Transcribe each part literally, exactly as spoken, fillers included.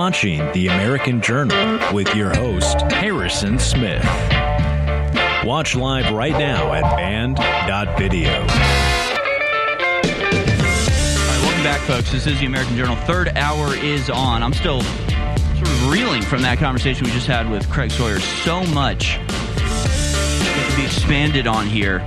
watching The American Journal with your host, Harrison Smith. Watch live right now at band dot video. All right, welcome back, folks. This is The American Journal. Third hour is on. I'm still sort of reeling from that conversation we just had with Craig Sawyer. So much to be expanded on here.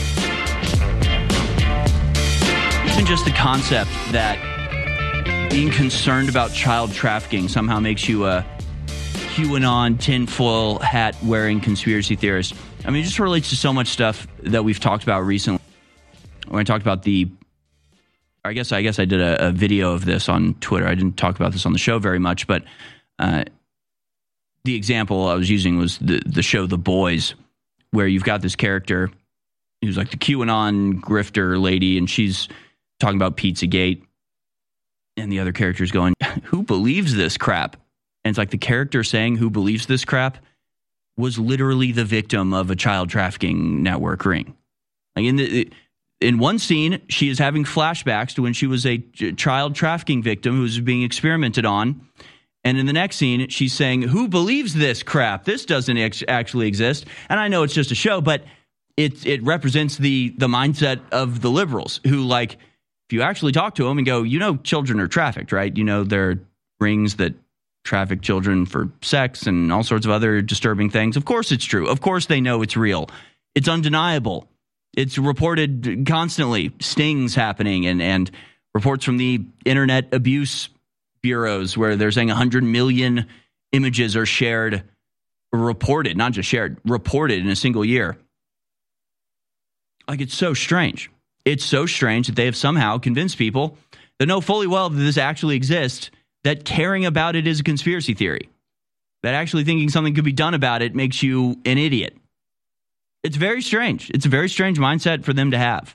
Even just the concept that being concerned about child trafficking somehow makes you a QAnon tinfoil hat wearing conspiracy theorist. I mean, it just relates to so much stuff that we've talked about recently. When I talked about the, I guess I guess I did a, a video of this on Twitter. I didn't talk about this on the show very much, but uh, the example I was using was the the show The Boys, where you've got this character who's like the QAnon grifter lady, and she's talking about Pizzagate. And the other character is going, who believes this crap? And it's like the character saying who believes this crap was literally the victim of a child trafficking network ring. Like in the in one scene, she is having flashbacks to when she was a child trafficking victim who was being experimented on. And in the next scene, she's saying, who believes this crap? This doesn't ex- actually exist. And I know it's just a show, but it it represents the the mindset of the liberals who, like, if you actually talk to them and go, you know, children are trafficked, right? You know, there are rings that traffic children for sex and all sorts of other disturbing things. Of course it's true. Of course they know it's real. It's undeniable. It's reported constantly. Stings happening and, and reports from the internet abuse bureaus where they're saying one hundred million images are shared, reported, not just shared, reported in a single year. Like, it's so strange. It's so strange that they have somehow convinced people that know fully well that this actually exists, that caring about it is a conspiracy theory, that actually thinking something could be done about it makes you an idiot. It's very strange. It's a very strange mindset for them to have.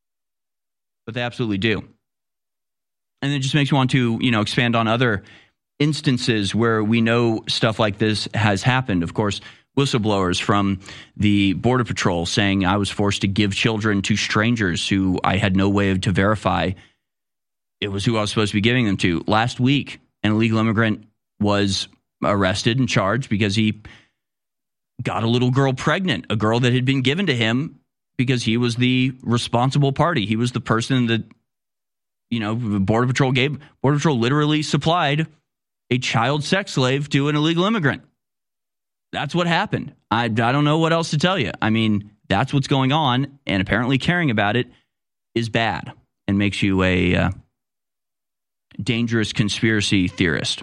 But they absolutely do. And it just makes me want to, you know, expand on other instances where we know stuff like this has happened. Of course, whistleblowers from the Border Patrol saying I was forced to give children to strangers who I had no way to verify it was who I was supposed to be giving them to. Last week, an illegal immigrant was arrested and charged because he got a little girl pregnant, a girl that had been given to him because he was the responsible party. He was the person that, you know, Border Patrol gave. Border Patrol literally supplied a child sex slave to an illegal immigrant. That's what happened. I, I don't know what else to tell you. I mean, that's what's going on, and apparently caring about it is bad and makes you a uh, dangerous conspiracy theorist.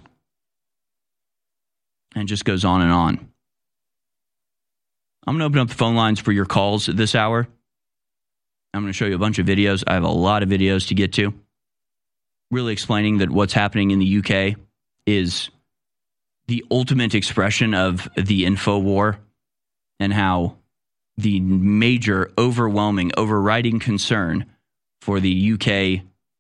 And just goes on and on. I'm going to open up the phone lines for your calls this hour. I'm going to show you a bunch of videos. I have a lot of videos to get to, really explaining that what's happening in the U K is the ultimate expression of the info war, and how the major, overwhelming, overriding concern for the U K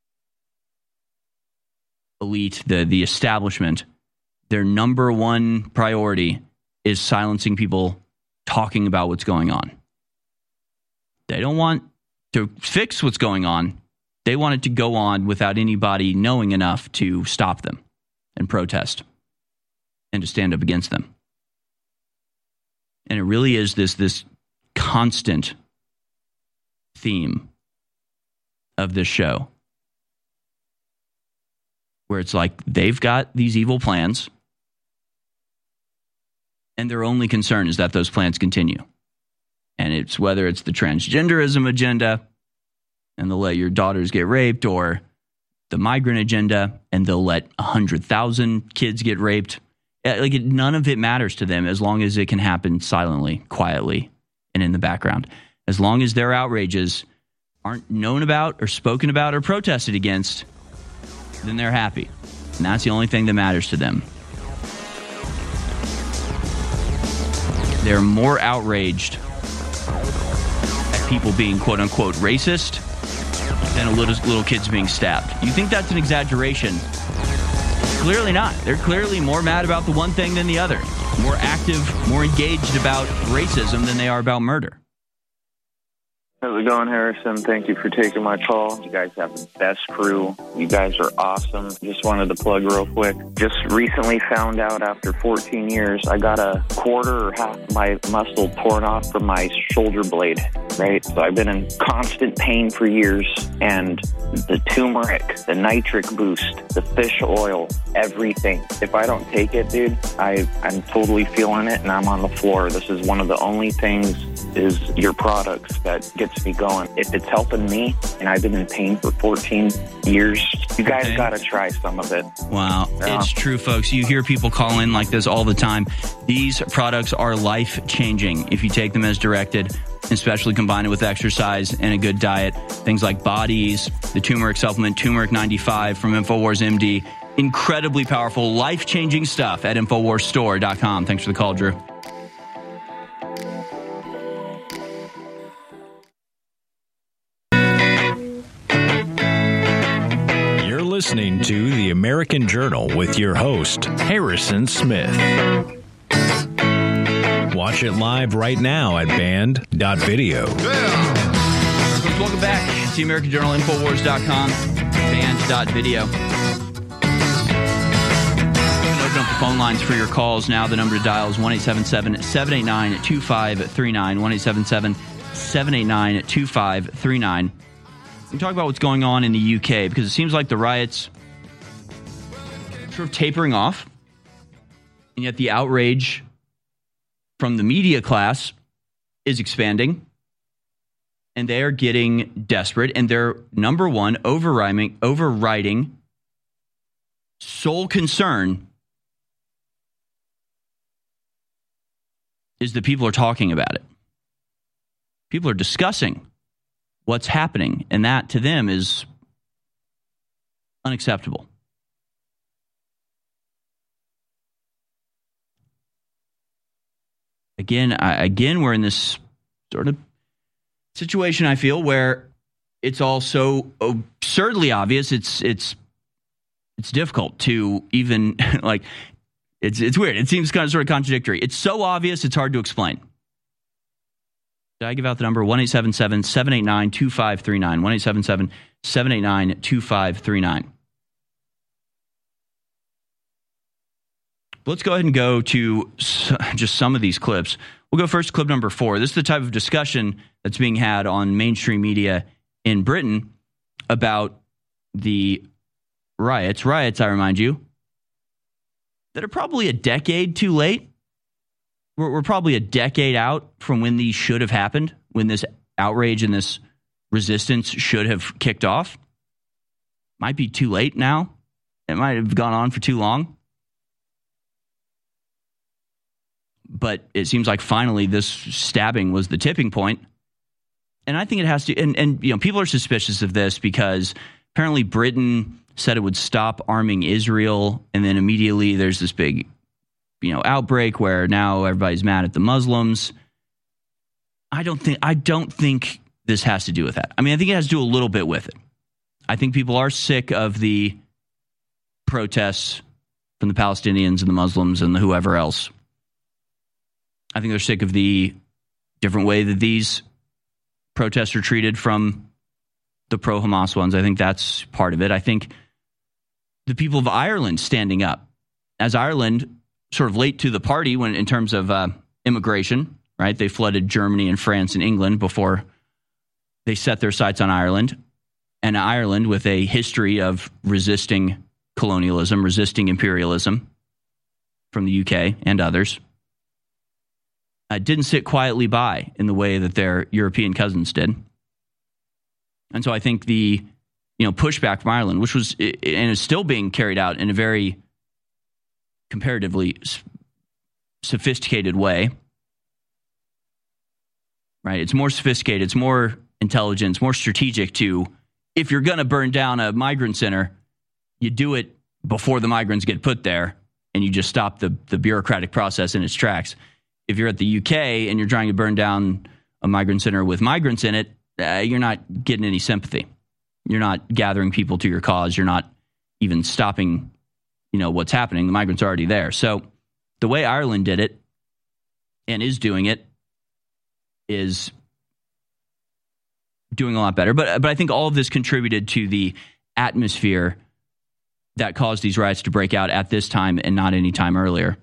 elite, the, the establishment, their number one priority is silencing people talking about what's going on. They don't want to fix what's going on. They want it to go on without anybody knowing enough to stop them and protest and to stand up against them. And it really is this, this constant theme of this show, where it's like they've got these evil plans, and their only concern is that those plans continue. And it's whether it's the transgenderism agenda, and they'll let your daughters get raped, or the migrant agenda, and they'll let one hundred thousand kids get raped. Like, it, none of it matters to them as long as it can happen silently, quietly, and in the background. As long as their outrages aren't known about or spoken about or protested against, then they're happy. And that's the only thing that matters to them. They're more outraged at people being quote-unquote racist than a little, little kids being stabbed. You think that's an exaggeration? Clearly not. They're clearly more mad about the one thing than the other. More active, more engaged about racism than they are about murder. How's it going, Harrison? Thank you for taking my call. You guys have the best crew. You guys are awesome. Just wanted to plug real quick. Just recently found out after fourteen years, I got a quarter or half my muscle torn off from my shoulder blade, right? So I've been in constant pain for years, and the turmeric, the nitric boost, the fish oil, everything. If I don't take it, dude, I, I'm totally feeling it, and I'm on the floor. This is one of the only things is your products that gets me going. If it's helping me, and I've been in pain for fourteen years, you guys okay. got to try some of it. Wow. Yeah. It's true, folks. You hear people call in like this all the time. These products are life-changing if you take them as directed, especially combined with exercise and a good diet. Things like Bodies, the turmeric supplement, Turmeric ninety-five from InfoWars M D. Incredibly powerful, life-changing stuff at Infowars Store dot com. Thanks for the call, Drew. Listening to The American Journal with your host, Harrison Smith. Watch it live right now at band dot video. Yeah. Welcome back to The American Journal, Infowars dot com, band dot video. Open up the phone lines for your calls now. The number to dial is one eight seven seven, seven eight nine, two five three nine, one eight seven seven, seven eight nine, two five three nine. We can talk about what's going on in the U K because it seems like the riots are sort of tapering off, and yet the outrage from the media class is expanding, and they are getting desperate, and their number one overriding, overriding sole concern is that people are talking about it. People are discussing what's happening, and that to them is unacceptable. Again, I, again, we're in this sort of situation, I feel, where it's all so absurdly obvious. It's it's it's difficult to even like. It's it's weird. It seems kind of sort of contradictory. It's so obvious, it's hard to explain. Did I give out the number? one eight seven seven, seven eight nine, two five three nine. one eight seven seven, seven eight nine, two five three nine. Let's go ahead and go to just some of these clips. We'll go first to clip number four. This is the type of discussion that's being had on mainstream media in Britain about the riots. Riots, I remind you, that are probably a decade too late. We're, we're probably a decade out from when these should have happened, when this outrage and this resistance should have kicked off. Might be too late now. It might have gone on for too long. But it seems like finally this stabbing was the tipping point. And I think it has to, and, and you know, people are suspicious of this because apparently Britain said it would stop arming Israel, and then immediately there's this big, you know, outbreak where now everybody's mad at the Muslims. I don't think I don't think this has to do with that. I mean, I think it has to do a little bit with it. I think people are sick of the protests from the Palestinians and the Muslims and the whoever else. I think they're sick of the different way that these protests are treated from the pro-Hamas ones. I think that's part of it. I think the people of Ireland standing up, as Ireland sort of late to the party when in terms of uh, immigration, right? They flooded Germany and France and England before they set their sights on Ireland. And Ireland, with a history of resisting colonialism, resisting imperialism from the U K and others, uh, didn't sit quietly by in the way that their European cousins did. And so I think the you know pushback from Ireland, which was and is still being carried out in a very comparatively sophisticated way, right? It's more sophisticated, it's more intelligent, it's more strategic to, if you're going to burn down a migrant center, you do it before the migrants get put there and you just stop the, the bureaucratic process in its tracks. If you're at the U K and you're trying to burn down a migrant center with migrants in it, uh, you're not getting any sympathy. You're not gathering people to your cause. You're not even stopping, you know, what's happening. The migrants are already there. So the way Ireland did it and is doing it is doing a lot better. But but I think all of this contributed to the atmosphere that caused these riots to break out at this time and not any time earlier.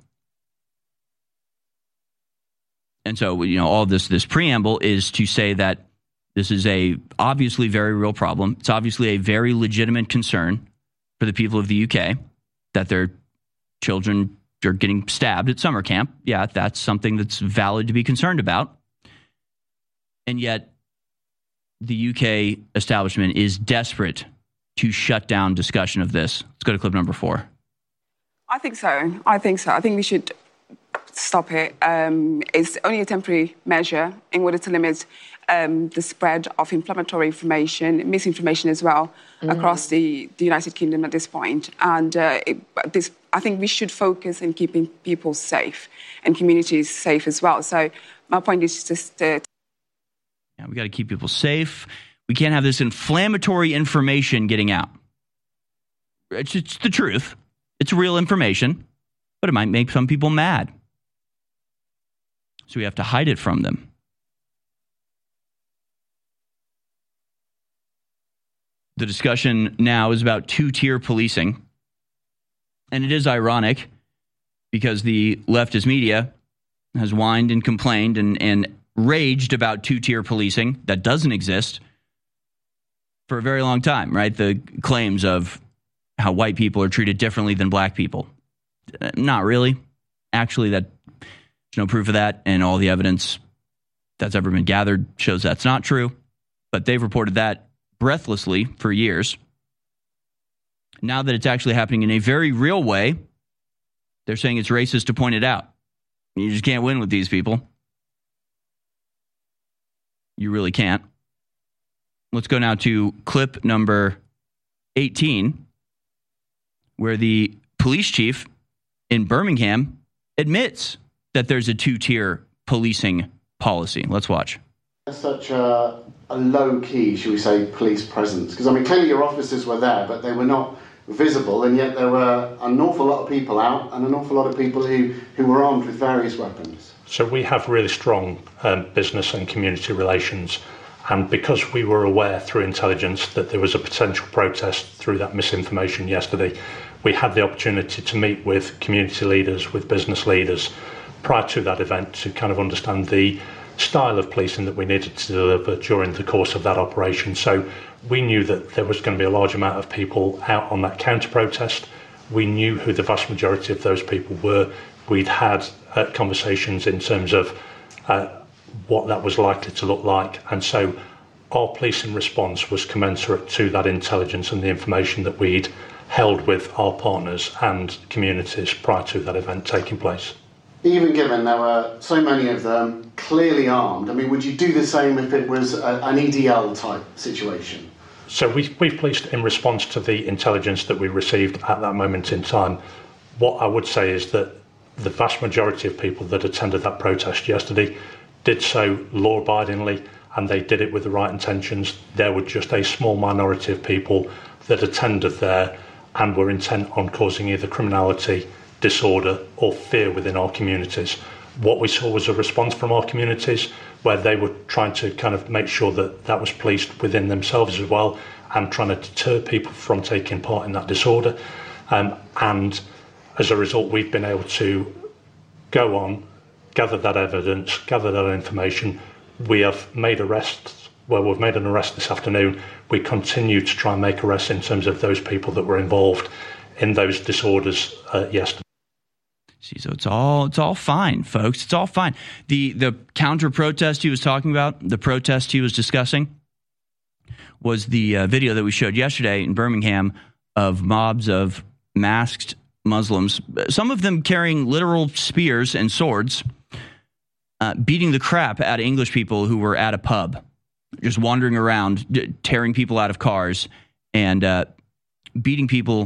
And so, you know, all this this preamble is to say that this is a obviously very real problem. It's obviously a very legitimate concern for the people of the U K that their children are getting stabbed at summer camp. Yeah, that's something that's valid to be concerned about. And yet the U K establishment is desperate to shut down discussion of this. Let's go to clip number four. I think so. I think so. I think we should stop it. Um, it's only a temporary measure in order to limit um, the spread of inflammatory information, misinformation as well, mm. across the, the United Kingdom at this point. And uh, it, this, I think we should focus on keeping people safe and communities safe as well. So my point is just to... Yeah, we got to keep people safe. We can't have this inflammatory information getting out. It's, it's the truth. It's real information, but it might make some people mad. So we have to hide it from them. The discussion now is about two-tier policing. And it is ironic because the leftist media has whined and complained and, and raged about two-tier policing that doesn't exist for a very long time, right? The claims of how white people are treated differently than black people. Not really. Actually, that there's no proof of that, and all the evidence that's ever been gathered shows that's not true. But they've reported that breathlessly for years. Now that it's actually happening in a very real way, they're saying it's racist to point it out. You just can't win with these people. You really can't. Let's go now to clip number eighteen, where the police chief in Birmingham admits that there's a two-tier policing policy. Let's watch. Such a, a low-key, shall we say, police presence. Because, I mean, clearly your officers were there, but they were not visible, and yet there were an awful lot of people out and an awful lot of people who, who were armed with various weapons. So we have really strong um, business and community relations, and because we were aware through intelligence that there was a potential protest through that misinformation yesterday, we had the opportunity to meet with community leaders, with business leaders prior to that event to kind of understand the style of policing that we needed to deliver during the course of that operation. So we knew that there was going to be a large amount of people out on that counter-protest. We knew who the vast majority of those people were. We'd had uh, conversations in terms of uh, what that was likely to look like. And so our policing response was commensurate to that intelligence and the information that we'd held with our partners and communities prior to that event taking place. Even given there were so many of them clearly armed, I mean, would you do the same if it was a, an E D L type situation? So we, we've policed in response to the intelligence that we received at that moment in time. What I would say is that the vast majority of people that attended that protest yesterday did so law-abidingly, and they did it with the right intentions. There were just a small minority of people that attended there and were intent on causing either criminality, disorder or fear within our communities. What we saw was a response from our communities where they were trying to kind of make sure that that was policed within themselves as well and trying to deter people from taking part in that disorder. Um, and as a result, we've been able to go on, gather that evidence, gather that information. We have made arrests. Well, we've made an arrest this afternoon. We continue to try and make arrests in terms of those people that were involved in those disorders uh, yesterday. See, so it's all it's all fine, folks. It's all fine. The the counter protest he was talking about, the protest he was discussing, was the uh, video that we showed yesterday in Birmingham of mobs of masked Muslims, some of them carrying literal spears and swords, uh, beating the crap out of English people who were at a pub, just wandering around, d- tearing people out of cars, and uh, beating people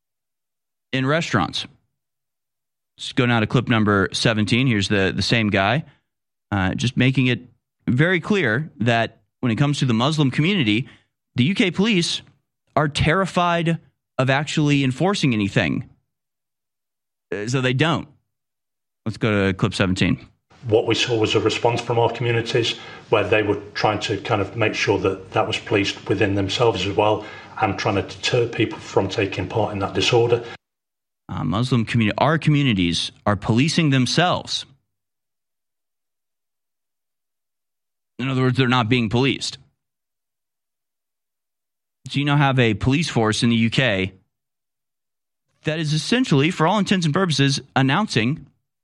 in restaurants. Let's go now to clip number seventeen. Here's the, the same guy, uh, just making it very clear that when it comes to the Muslim community, the U K police are terrified of actually enforcing anything. Uh, so they don't. Let's go to clip seventeen. What we saw was a response from our communities where they were trying to kind of make sure that that was policed within themselves as well, and trying to deter people from taking part in that disorder. Uh, Muslim community, our communities are policing themselves. In other words, they're not being policed. So you now have a police force in the U K that is essentially, for all intents and purposes, announcing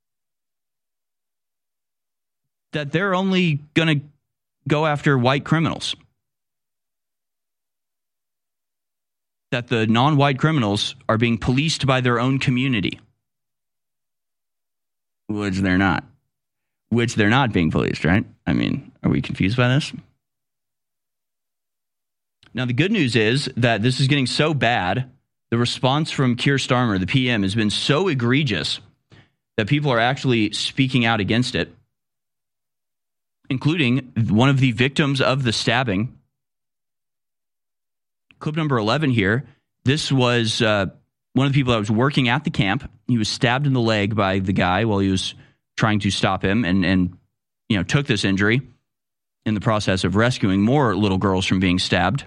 that they're only going to go after white criminals. That the non-white criminals are being policed by their own community. Which they're not. Which they're not being policed, right? I mean, are we confused by this? Now, the good news is that this is getting so bad, the response from Keir Starmer, the P M, has been so egregious that people are actually speaking out against it, including one of the victims of the stabbing. Clip number eleven here. This was uh, one of the people that was working at the camp. He was stabbed in the leg by the guy while he was trying to stop him, and, and you know, took this injury in the process of rescuing more little girls from being stabbed.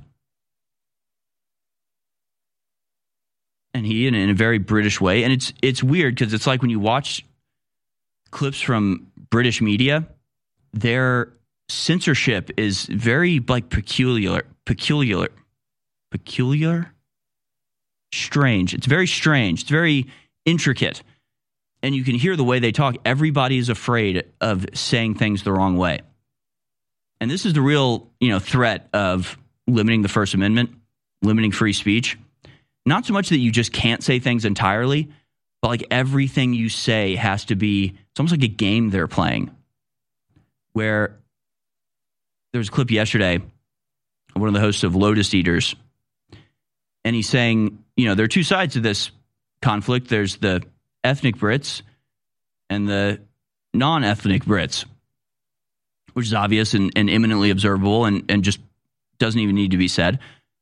And he, in, in a very British way, and it's it's weird because it's like when you watch clips from British media, their censorship is very like peculiar, peculiar, peculiar, strange. It's very strange. It's very intricate. And you can hear the way they talk. Everybody is afraid of saying things the wrong way. And this is the real, you know, threat of limiting the First Amendment, limiting free speech. Not so much that you just can't say things entirely, but like everything you say has to be, it's almost like a game they're playing. Where there was a clip yesterday of one of the hosts of Lotus Eaters, and he's saying, you know, there are two sides to this conflict. There's the ethnic Brits and the non-ethnic Brits, which is obvious and, and imminently observable and, and just doesn't even need to be said.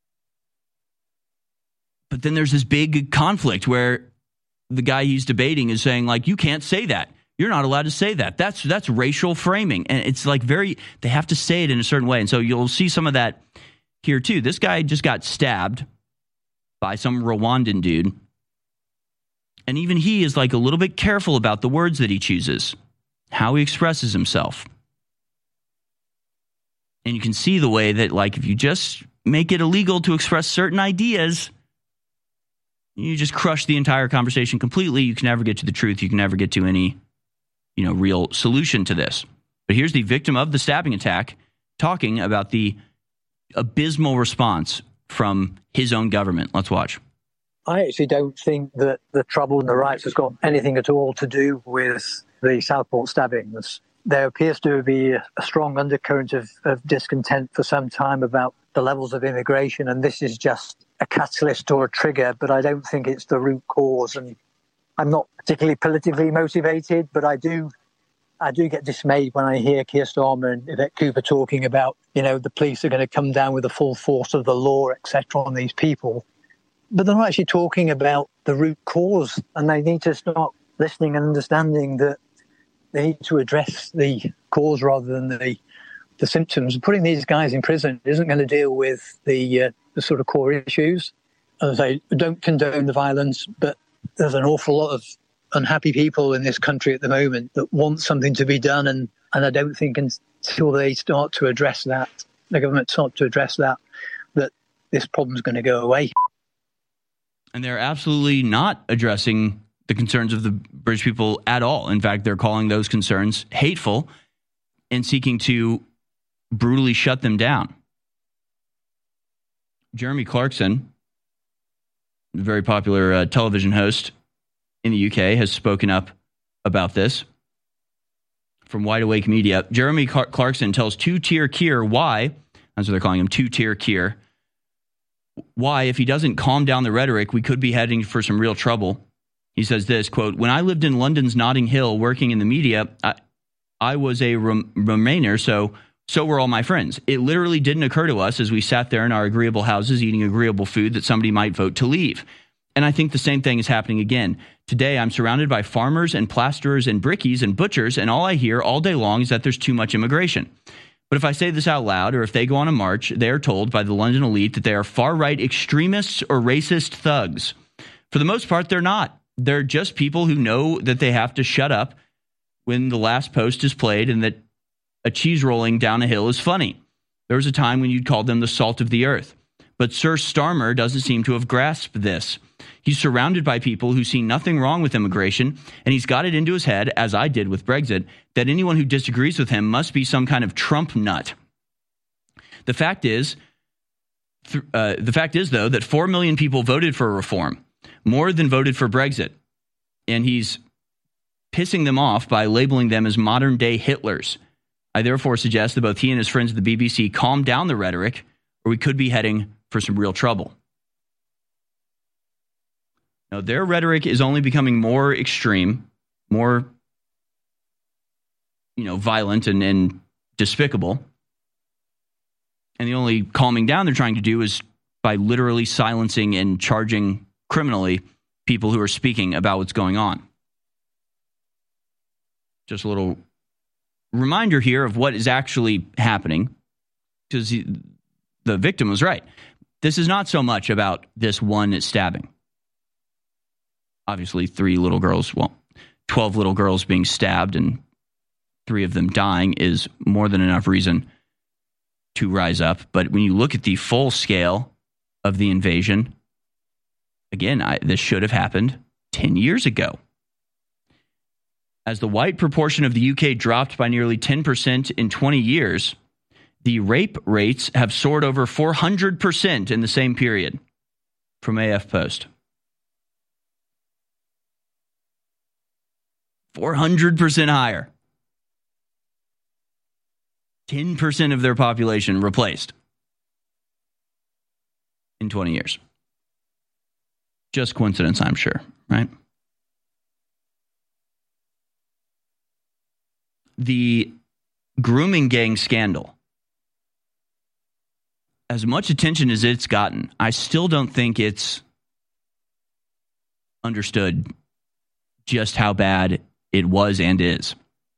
But then there's this big conflict where the guy he's debating is saying, like, you can't say that. You're not allowed to say that. That's that's racial framing. And it's like very, they have to say it in a certain way. And so you'll see some of that here too. This guy just got stabbed by some Rwandan dude. And even he is like a little bit careful about the words that he chooses, how he expresses himself. And you can see the way that, like, if you just make it illegal to express certain ideas, you just crush the entire conversation completely. You can never get to the truth. You can never get to any, you know, real solution to this. But here's the victim of the stabbing attack talking about the abysmal response from his own government. Let's watch. I actually don't think that the trouble in the riots has got anything at all to do with the Southport stabbings. There appears to be a strong undercurrent of, of discontent for some time about the levels of immigration, and this is just a catalyst or a trigger, but I don't think it's the root cause. And I'm not particularly politically motivated, but I do I do get dismayed when I hear Keir Starmer and Yvette Cooper talking about, you know, the police are going to come down with the full force of the law, et cetera, on these people. But they're not actually talking about the root cause, and they need to start listening and understanding that they need to address the cause rather than the the symptoms. Putting these guys in prison isn't going to deal with the uh, the sort of core issues. As I say, don't condone the violence, but there's an awful lot of unhappy people in this country at the moment that want something to be done, and, and I don't think until they start to address that, the government start to address that, that this problem's going to go away. And they're absolutely not addressing the concerns of the British people at all. In fact, they're calling those concerns hateful and seeking to brutally shut them down. Jeremy Clarkson, a very popular uh, television host in the U K, has spoken up about this from Wide Awake Media. Jeremy Car- Clarkson tells Two-Tier Keir why, that's what they're calling him, Two-Tier Keir, why, if he doesn't calm down the rhetoric, we could be heading for some real trouble. He says this, quote, "When I lived in London's Notting Hill working in the media, I, I was a rem- Remainer, so so were all my friends. It literally didn't occur to us as we sat there in our agreeable houses eating agreeable food that somebody might vote to leave. And I think the same thing is happening again. Today, I'm surrounded by farmers and plasterers and brickies and butchers, and all I hear all day long is that there's too much immigration. But if I say this out loud, or if they go on a march, they are told by the London elite that they are far-right extremists or racist thugs. For the most part, they're not. They're just people who know that they have to shut up when the last post is played and that a cheese rolling down a hill is funny. There was a time when you'd call them the salt of the earth. But Sir Starmer doesn't seem to have grasped this. He's surrounded by people who see nothing wrong with immigration, and he's got it into his head, as I did with Brexit, that anyone who disagrees with him must be some kind of Trump nut. The fact is, th- uh, the fact is, though, that four million people voted for reform, more than voted for Brexit, and he's pissing them off by labeling them as modern-day Hitlers. I therefore suggest that both he and his friends at the B B C calm down the rhetoric, or we could be heading for some real trouble. Now, their rhetoric is only becoming more extreme, more, you know, violent and, and despicable. And the only calming down they're trying to do is by literally silencing and charging criminally people who are speaking about what's going on. Just a little reminder here of what is actually happening, because the victim was right. This is not so much about this one stabbing. Obviously, three little girls, well, twelve little girls being stabbed and three of them dying is more than enough reason to rise up. But when you look at the full scale of the invasion, again, I, this should have happened ten years ago. As the white proportion of the U K dropped by nearly ten percent in twenty years, the rape rates have soared over four hundred percent in the same period, from A F Post. four hundred percent higher. ten percent of their population replaced in twenty years. Just coincidence, I'm sure, right? The grooming gang scandal. As much attention as it's gotten, I still don't think it's understood just how bad it was and is.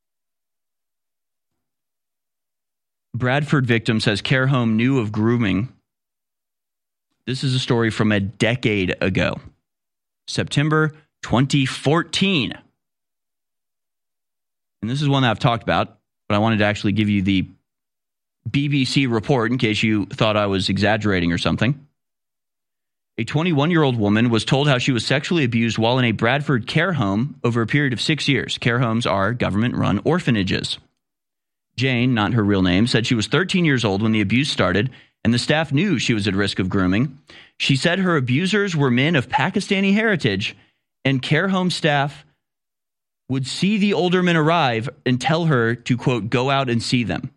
Bradford victim says care home knew of grooming. This is a story from a decade ago, September twenty fourteen. And this is one that I've talked about, but I wanted to actually give you the B B C report in case you thought I was exaggerating or something. A twenty-one-year-old woman was told how she was sexually abused while in a Bradford care home over a period of six years. Care homes are government-run orphanages. Jane, not her real name, said she was thirteen years old when the abuse started, and the staff knew she was at risk of grooming. She said her abusers were men of Pakistani heritage, and care home staff would see the older men arrive and tell her to, quote, go out and see them.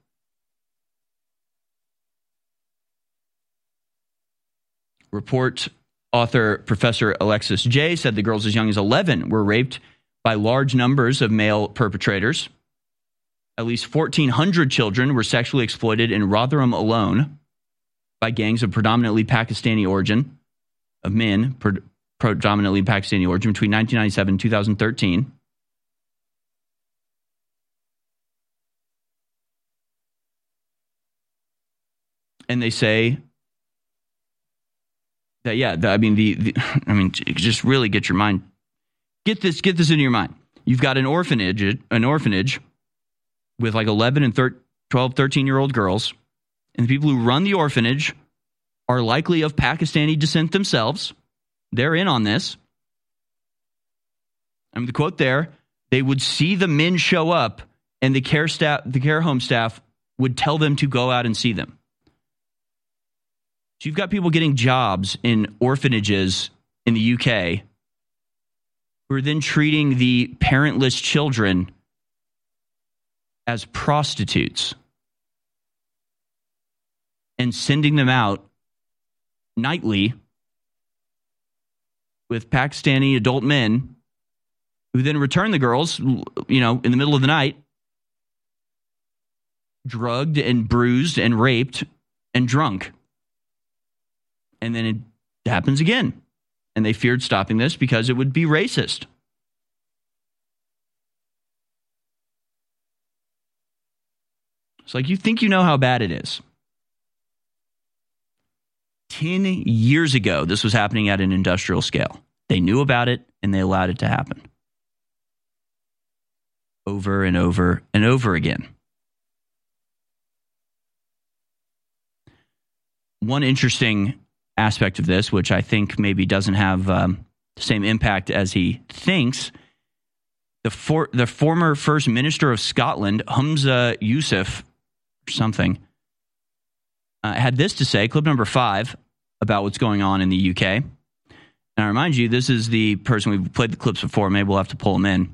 Report author Professor Alexis Jay said the girls as young as eleven were raped by large numbers of male perpetrators. At least fourteen hundred children were sexually exploited in Rotherham alone by gangs of predominantly Pakistani origin, of men pre- predominantly Pakistani origin between nineteen ninety-seven and two thousand thirteen. And they say that, yeah, the, I mean, the, the, I mean, just really get your mind, get this, get this into your mind. You've got an orphanage, an orphanage with like eleven and twelve, thirteen year old girls. And the people who run the orphanage are likely of Pakistani descent themselves. They're in on this. I mean, the quote there, they would see the men show up and the care staff, the care home staff would tell them to go out and see them. So you've got people getting jobs in orphanages in the U K who are then treating the parentless children as prostitutes and sending them out nightly with Pakistani adult men who then return the girls, you know, in the middle of the night, drugged and bruised and raped and drunk. And then it happens again. And and they feared stopping this because it would be racist. It's like, you think you know how bad it is. Ten years ago, this was happening at an industrial scale. They knew about it, and they allowed it to happen. Over and over and over again. One interesting aspect of this, which I think maybe doesn't have um, the same impact as he thinks, the, for, the former First Minister of Scotland, Humza Yousaf, or something, uh, had this to say, clip number five, about what's going on in the U K. And I remind you, this is the person, we've played the clips before, maybe we'll have to pull him in.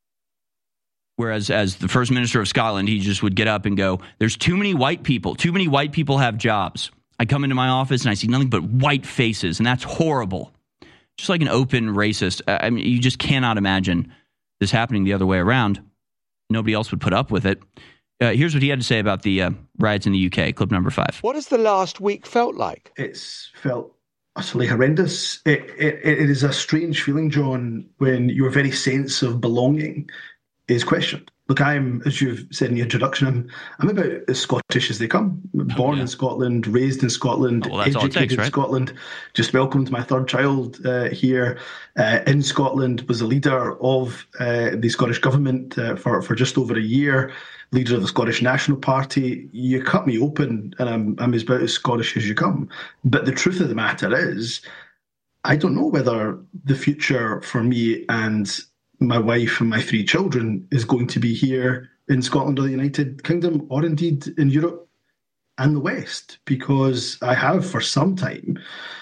Whereas as the First Minister of Scotland, he just would get up and go, there's too many white people. Too many white people have jobs. I come into my office and I see nothing but white faces, and that's horrible. Just like an open racist. I mean, you just cannot imagine this happening the other way around. Nobody else would put up with it. Uh, here's what he had to say about the uh, riots in the U K. Clip number five. What has the last week felt like? It's felt utterly horrendous. It, it, it is a strange feeling, John, when your very sense of belonging is questioned. Look, I'm, as you've said in your introduction, I'm, I'm about as Scottish as they come. Born oh, yeah. in Scotland, raised in Scotland, oh, well, educated takes, right? in Scotland, just welcomed my third child uh, here uh, in Scotland, was the leader of uh, the Scottish Government uh, for, for just over a year, leader of the Scottish National Party. You cut me open and I'm, I'm as about as Scottish as you come. But the truth of the matter is, I don't know whether the future for me and my wife and my three children is going to be here in Scotland or the United Kingdom, or indeed in Europe and the West, because I have for some time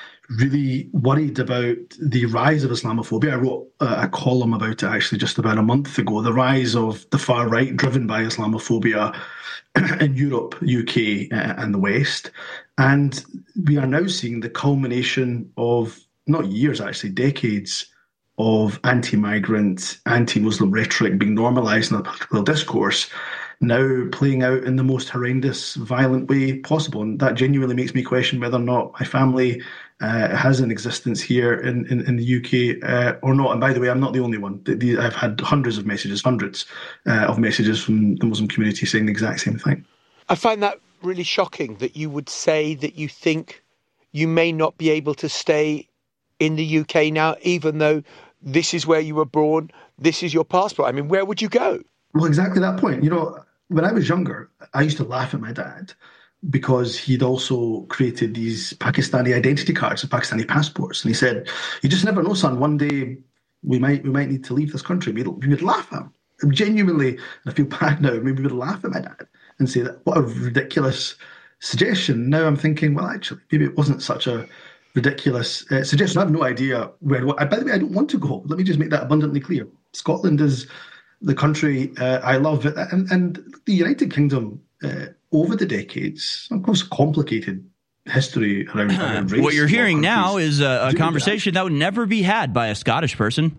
really worried about the rise of Islamophobia. I wrote a column about it actually just about a month ago, the rise of the far right driven by Islamophobia in Europe, U K and the West. And we are now seeing the culmination of, not years actually, decades of anti-migrant, anti-Muslim rhetoric being normalised in the political discourse, now playing out in the most horrendous, violent way possible. And that genuinely makes me question whether or not my family uh, has an existence here in, in, in the U K uh, or not. And by the way, I'm not the only one. The, the, I've had hundreds of messages, hundreds uh, of messages from the Muslim community saying the exact same thing. I find that really shocking that you would say that you think you may not be able to stay in the U K now, even though this is where you were born, this is your passport. I mean, where would you go? Well, exactly that point. You know, when I was younger, I used to laugh at my dad because he'd also created these Pakistani identity cards and Pakistani passports. And he said, you just never know, son, one day we might we might need to leave this country. We would laugh at him. Genuinely, and I feel bad now, maybe we would laugh at my dad and say, that what a ridiculous suggestion. Now I'm thinking, well, actually, maybe it wasn't such a ridiculous uh, suggestion. I have no idea where. By the way, I don't want to go. Let me just make that abundantly clear. Scotland is the country uh, I love, and, and the United Kingdom uh, over the decades, of course, complicated history around, around race. What you're hearing now is a, a conversation that. that would never be had by a Scottish person.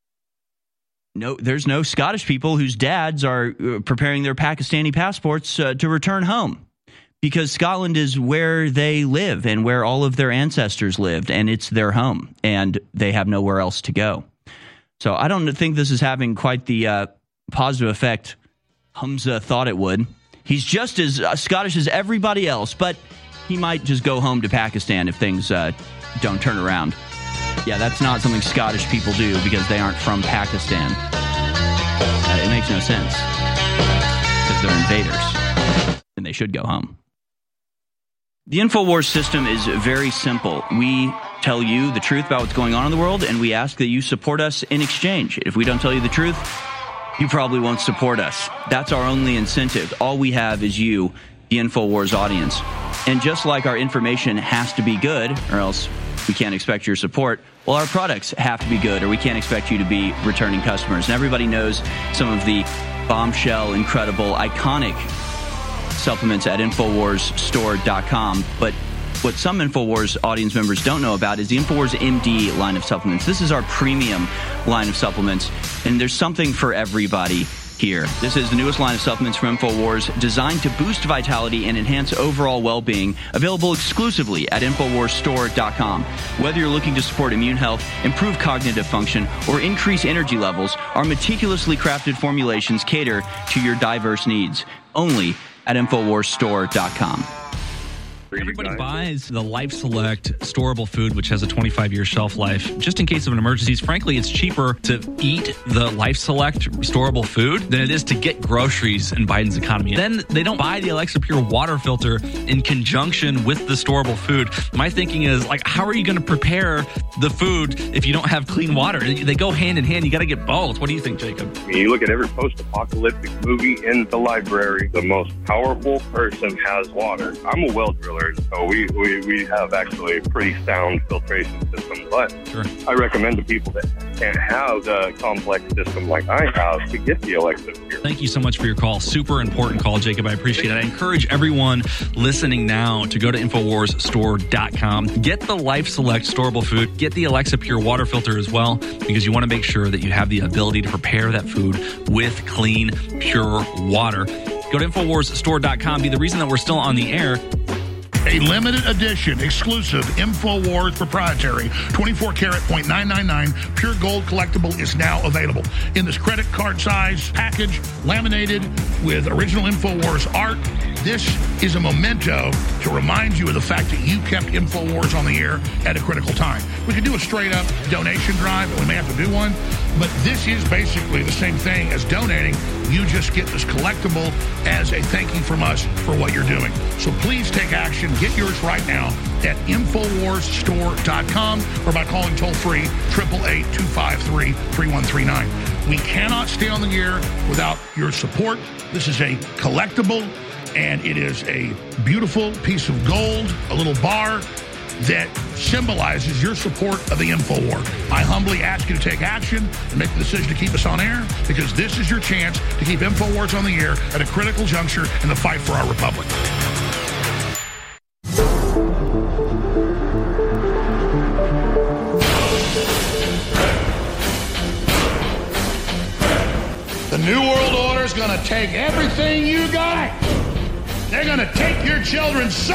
No, there's no Scottish people whose dads are preparing their Pakistani passports uh, to return home. Because Scotland is where they live and where all of their ancestors lived, and it's their home, and they have nowhere else to go. So I don't think this is having quite the uh, positive effect Humza thought it would. He's just as uh, Scottish as everybody else, but he might just go home to Pakistan if things uh, don't turn around. Yeah, that's not something Scottish people do because they aren't from Pakistan. Uh, it makes no sense because they're invaders, and they should go home. The InfoWars system is very simple. We tell you the truth about what's going on in the world, and we ask that you support us in exchange. If we don't tell you the truth, you probably won't support us. That's our only incentive. All we have is you, the InfoWars audience. And just like our information has to be good, or else we can't expect your support, well, our products have to be good, or we can't expect you to be returning customers. And everybody knows some of the bombshell, incredible, iconic supplements at InfoWars Store dot com. But what some InfoWars audience members don't know about is the InfoWars M D line of supplements. This is our premium line of supplements, and there's something for everybody. here. This is the newest line of supplements from InfoWars designed to boost vitality and enhance overall well-being, available exclusively at Infowars Store dot com. Whether you're looking to support immune health, improve cognitive function, or increase energy levels, our meticulously crafted formulations cater to your diverse needs. Only at Infowars Store dot com. Everybody buys the Life Select storable food, which has a twenty-five year shelf life, just in case of an emergency. Frankly, it's cheaper to eat the Life Select storable food than it is to get groceries in Biden's economy. Then they don't buy the Alexa Pure water filter in conjunction with the storable food. My thinking is, like, how are you going to prepare the food if you don't have clean water? They go hand in hand. You got to get both. What do you think, Jacob? I mean, you look at every post-apocalyptic movie in the library, the most powerful person has water. I'm a well driller. So we, we, we have actually a pretty sound filtration system. But sure. I recommend to people that can't have the complex system like I have to get the Alexa Pure. Thank you so much for your call. Super important call, Jacob. I appreciate it. I encourage everyone listening now to go to Infowars Store dot com. Get the Life Select storable food. Get the Alexa Pure water filter as well, because you want to make sure that you have the ability to prepare that food with clean, pure water. Go to Infowars Store dot com. Be the reason that we're still on the air. A limited edition, exclusive InfoWars proprietary twenty-four karat point nine nine nine pure gold collectible is now available in this credit card size package, laminated with original InfoWars art. This is a memento to remind you of the fact that you kept InfoWars on the air at a critical time. We could do a straight-up donation drive, and we may have to do one, but this is basically the same thing as donating. You just get this collectible as a thank you from us for what you're doing. So please take action. Get yours right now at Infowars Store dot com or by calling toll-free eight eight eight, two five three, three one three nine. We cannot stay on the air without your support. This is a collectible, and it is a beautiful piece of gold, a little bar that symbolizes your support of the InfoWar. I humbly ask you to take action and make the decision to keep us on air, because this is your chance to keep InfoWars on the air at a critical juncture in the fight for our republic. The New World Order is going to take everything you got. They're going to take your children's soul.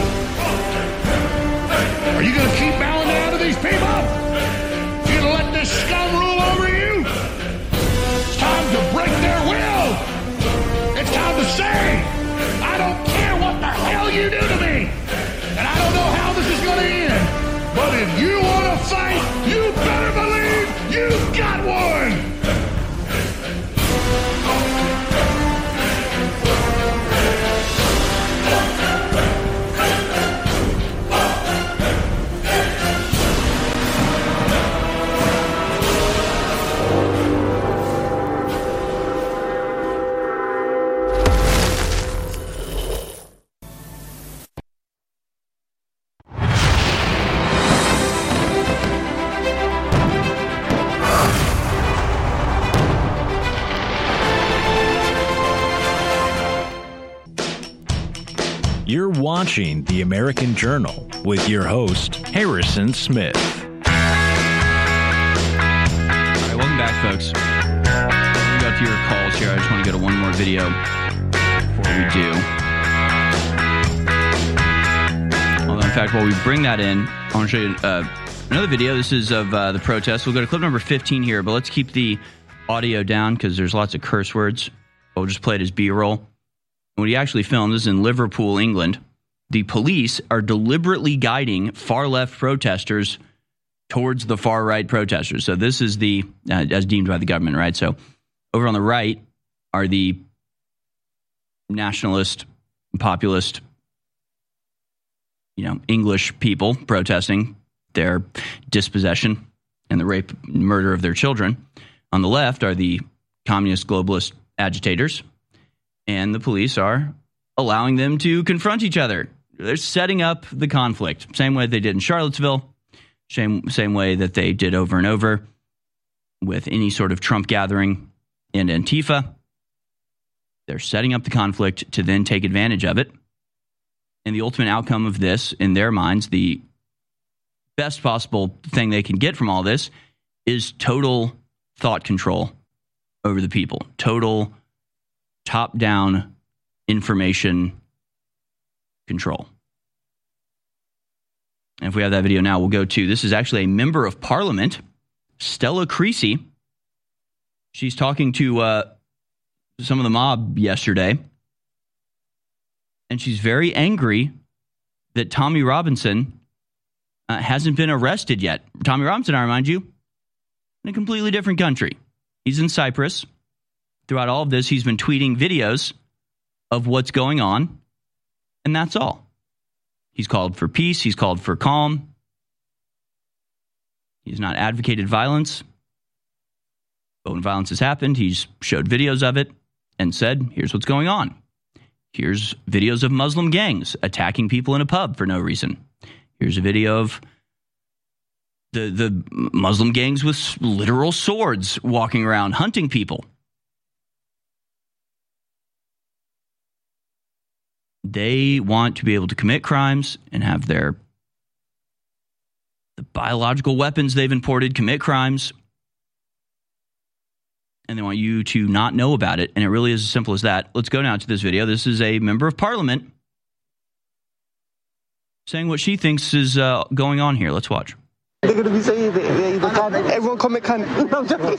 Are you going to keep bowing down to these people? Are you going to let this scum rule over you? It's time to break their will. It's time to say, I don't care what the hell you do to me. And I don't know how this is going to end. But if you want to fight, you better believe you've got one. You're watching The American Journal with your host, Harrison Smith. All right, welcome back, folks. We got to your calls here. I just want to go to one more video before we do. Although, in fact, while we bring that in, I want to show you uh, another video. This is of uh, the protest. We'll go to clip number fifteen here, but let's keep the audio down because there's lots of curse words. We'll just play it as B-roll. What he actually filmed is in Liverpool, England. The police are deliberately guiding far-left protesters towards the far-right protesters. So this is the, uh, as deemed by the government, right? So over on the right are the nationalist, populist, you know, English people protesting their dispossession and the rape and murder of their children. On the left are the communist globalist agitators. And the police are allowing them to confront each other. They're setting up the conflict. Same way they did in Charlottesville. Same, same way that they did over and over with any sort of Trump gathering and Antifa. They're setting up the conflict to then take advantage of it. And the ultimate outcome of this, in their minds, the best possible thing they can get from all this is total thought control over the people. Total top-down information control. And if we have that video now, we'll go to, this is actually a member of parliament, Stella Creasy. She's talking to uh, some of the mob yesterday, and she's very angry that Tommy Robinson uh, hasn't been arrested yet. Tommy Robinson, I remind you, in a completely different country. He's in Cyprus. Throughout all of this, he's been tweeting videos of what's going on, and that's all. He's called for peace. He's called for calm. He's not advocated violence. But when violence has happened, he's showed videos of it and said, here's what's going on. Here's videos of Muslim gangs attacking people in a pub for no reason. Here's a video of the, the Muslim gangs with literal swords walking around hunting people. They want to be able to commit crimes and have their the biological weapons they've imported commit crimes. And they want you to not know about it. And it really is as simple as that. Let's go now to this video. This is a member of parliament saying what she thinks is uh, going on here. Let's watch. They're going to be saying that the can. Everyone comment can. No, I'm joking.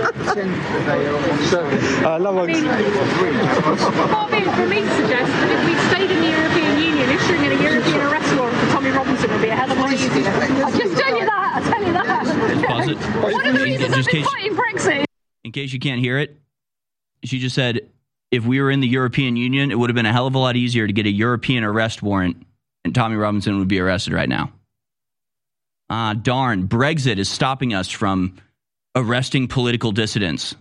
I love I mean, far be it for me to suggest that if we stayed in the European Union, issuing a European arrest warrant for Tommy Robinson would be a hell of a lot easier. I just tell you that. I tell you that. Pause it. One of the reasons I've been fighting Brexit. In case you can't hear it, she just said, if we were in the European Union, it would have been a hell of a lot easier to get a European arrest warrant, and Tommy Robinson would be arrested right now. Ah, darn, Brexit is stopping us from arresting political dissidents.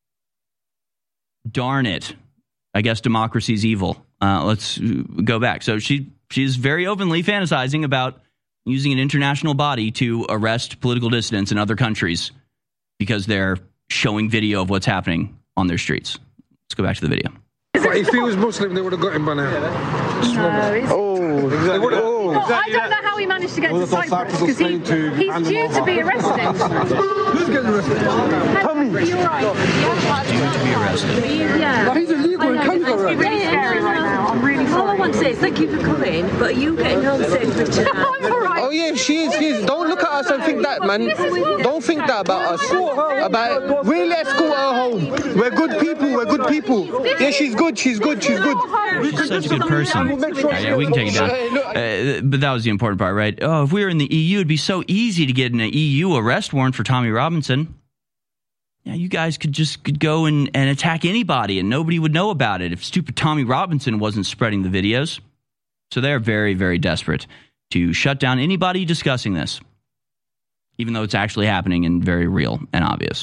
Darn it. I guess democracy's evil. Uh, let's go back. So she she's very openly fantasizing about using an international body to arrest political dissidents in other countries because they're showing video of what's happening on their streets. Let's go back to the video. But if he was Muslim, they would have got him by now. No, oh, exactly. Would have, oh, well, exactly I don't know how he managed to get well, to Cyprus because he, he's due to be arrested. Who's getting arrested? Tommy. You're right. He's due to be arrested. Yeah. But he's illegal in Canada. It's really scary right now. I'm really sorry. All I want to say is thank you for coming, but you getting home safe for tonight. I'm all right. Oh yeah, she is. She is. Don't look at us and think that, man. Don't think that about us. About we'll escort her home. We're good people. We're good people. Yeah, she's good. She's good. She's good. She's such a good person. Right, yeah, we can take it down. Uh, but that was the important part, right? Oh, if we were in the E U, it'd be so easy to get an E U arrest warrant for Tommy Robinson. Yeah, you guys could just could go and, and attack anybody and nobody would know about it if stupid Tommy Robinson wasn't spreading the videos. So they're very, very desperate to shut down anybody discussing this, even though it's actually happening and very real and obvious.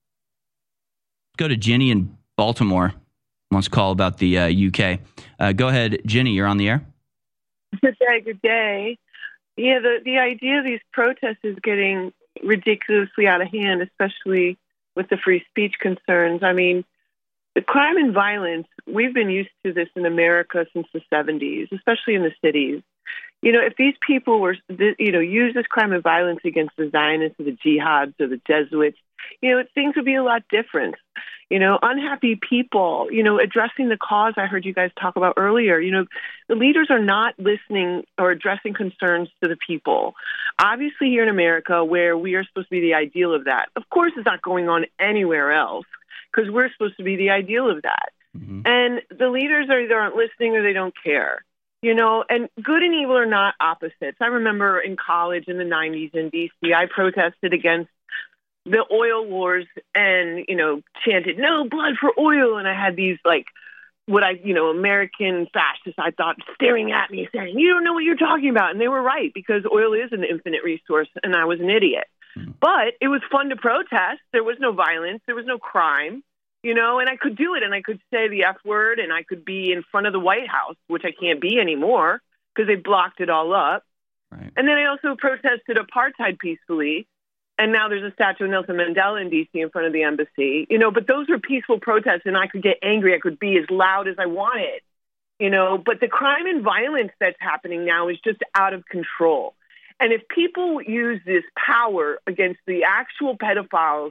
Let's go to Jenny in Baltimore. Wants to call about the uh, U K. Uh, go ahead, Jenny, you're on the air. Good day, good day. Yeah, the, the idea of these protests is getting ridiculously out of hand, especially with the free speech concerns. I mean, the crime and violence, we've been used to this in America since the seventies, especially in the cities. You know, if these people were, you know, use this crime and violence against the Zionists or the Jihads or the Jesuits, you know, things would be a lot different. You know, unhappy people, you know, addressing the cause I heard you guys talk about earlier. You know, the leaders are not listening or addressing concerns to the people. Obviously, here in America, where we are supposed to be the ideal of that, of course, it's not going on anywhere else because we're supposed to be the ideal of that. Mm-hmm. And the leaders are either aren't listening or they don't care. You know, and good and evil are not opposites. I remember in college in the nineties in D C, I protested against the oil wars and, you know, chanted, no blood for oil. And I had these, like, what I, you know, American fascists, I thought, staring at me saying, you don't know what you're talking about. And they were right, because oil is an infinite resource, and I was an idiot. Mm. But it was fun to protest. There was no violence. There was no crime, you know, and I could do it, and I could say the F word, and I could be in front of the White House, which I can't be anymore because they blocked it all up. Right. And then I also protested apartheid peacefully. And now there's a statue of Nelson Mandela in D C in front of the embassy, you know, but those were peaceful protests, and I could get angry. I could be as loud as I wanted, you know, but the crime and violence that's happening now is just out of control. And if people use this power against the actual pedophiles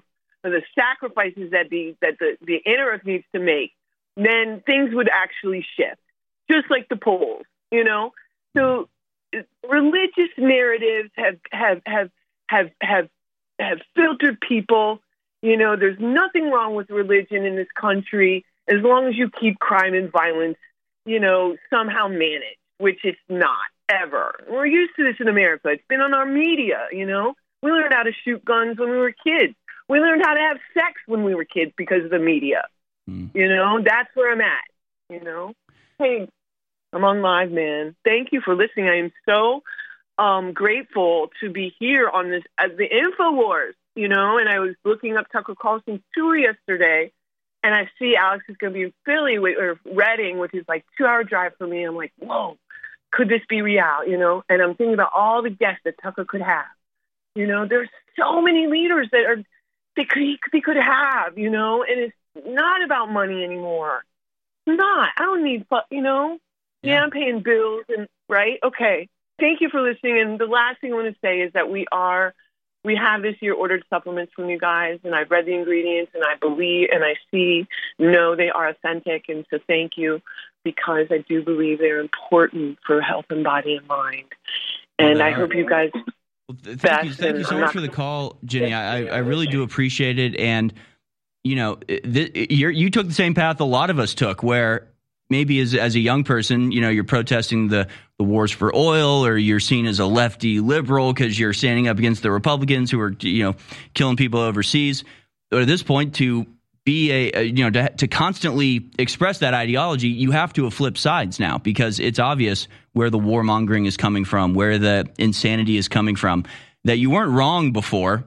or the sacrifices that the that the, the inner earth needs to make, then things would actually shift, just like the poles, you know? So religious narratives have have have have have, have filtered people. You know, there's nothing wrong with religion in this country as long as you keep crime and violence, you know, somehow managed, which it's not, ever. We're used to this in America. It's been on our media, you know? We learned how to shoot guns when we were kids. We learned how to have sex when we were kids because of the media. Mm. You know, that's where I'm at, you know? Hey, I'm on live, man. Thank you for listening. I am so um, grateful to be here on this, uh, the InfoWars, you know, and I was looking up Tucker Carlson's tour yesterday, and I see Alex is going to be in Philly or Reading, which is like two-hour drive for me. I'm like, whoa, could this be real, you know? And I'm thinking about all the guests that Tucker could have. You know, there's so many leaders that are they could they could have, you know, and it's not about money anymore. It's not. I don't need, you know. Yeah. yeah, I'm paying bills and right. Okay. Thank you for listening. And the last thing I want to say is that we are we have this year ordered supplements from you guys, and I've read the ingredients, and I believe and I see know they are authentic, and so thank you, because I do believe they're important for health and body and mind. And well, I hope you guys. Well, thank you, thank you so much for the call, Jenny. I, I really do appreciate it. And, you know, th- you're, you took the same path a lot of us took, where maybe as, as a young person, you know, you're protesting the, the wars for oil, or you're seen as a lefty liberal because you're standing up against the Republicans who are, you know, killing people overseas. But at this point, to be a, a you know, to, to constantly express that ideology, you have to have flipped sides now, because it's obvious where the warmongering is coming from, where the insanity is coming from, that you weren't wrong before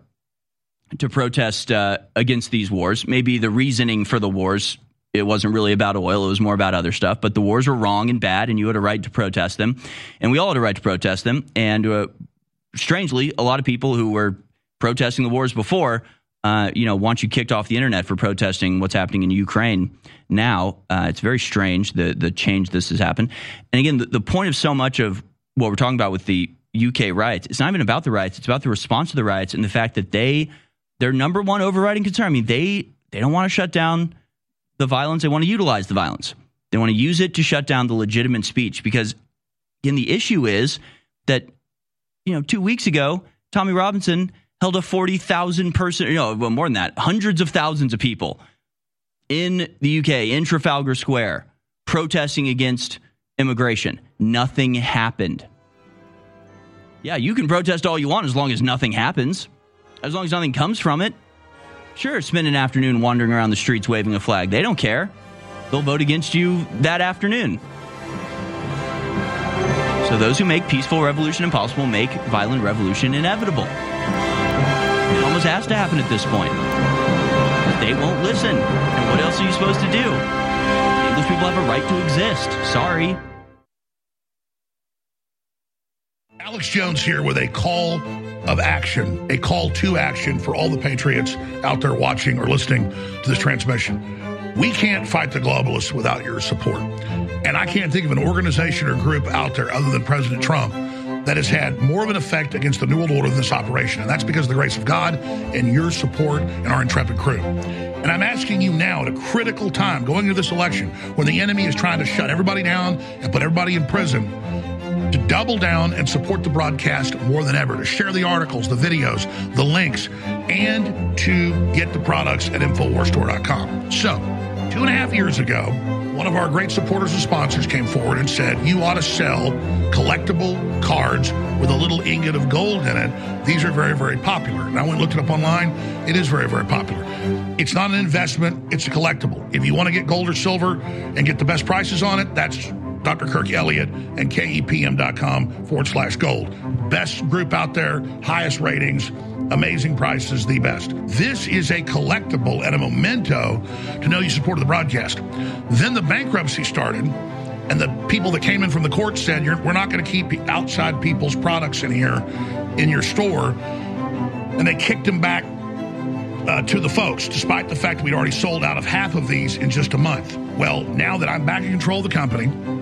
to protest uh, against these wars. Maybe the reasoning for the wars, it wasn't really about oil, it was more about other stuff, but the wars were wrong and bad, and you had a right to protest them, and we all had a right to protest them. And uh, strangely, a lot of people who were protesting the wars before Uh, you know, want you kicked off the internet for protesting what's happening in Ukraine now. Uh, it's very strange, the the change this has happened. And again, the, the point of so much of what we're talking about with the U K riots, it's not even about the riots. It's about the response to the riots and the fact that they, their number one overriding concern, I mean, they, they don't want to shut down the violence. They want to utilize the violence. They want to use it to shut down the legitimate speech. Because, again, the issue is that, you know, two weeks ago, Tommy Robinson held a forty thousand person, you know, well, more than that, hundreds of thousands of people in the U K, in Trafalgar Square, protesting against immigration. Nothing happened. Yeah, you can protest all you want as long as nothing happens, as long as nothing comes from it. Sure, spend an afternoon wandering around the streets waving a flag. They don't care. They'll vote against you that afternoon. So those who make peaceful revolution impossible make violent revolution inevitable. It almost has to happen at this point. They won't listen. And what else are you supposed to do? English people have a right to exist. Sorry. Alex Jones here with a call of action, a call to action for all the patriots out there watching or listening to this transmission. We can't fight the globalists without your support. And I can't think of an organization or group out there other than President Trump that has had more of an effect against the New World Order than this operation. And that's because of the grace of God and your support and our intrepid crew. And I'm asking you now at a critical time going into this election when the enemy is trying to shut everybody down and put everybody in prison, to double down and support the broadcast more than ever, to share the articles, the videos, the links, and to get the products at Infowars Store dot com. So, two and a half years ago, one of our great supporters and sponsors came forward and said, you ought to sell collectible cards with a little ingot of gold in it. These are very, very popular. And I went and looked it up online. It is very, very popular. It's not an investment. It's a collectible. If you want to get gold or silver and get the best prices on it, that's Doctor Kirk Elliott and K E P M dot com forward slash gold. Best group out there, highest ratings, amazing prices, the best. This is a collectible and a memento to know you supported the broadcast. Then the bankruptcy started, and the people that came in from the court said, You're, we're not going to keep outside people's products in here, in your store. And they kicked them back uh, to the folks, despite the fact that we'd already sold out of half of these in just a month. Well, now that I'm back in control of the company,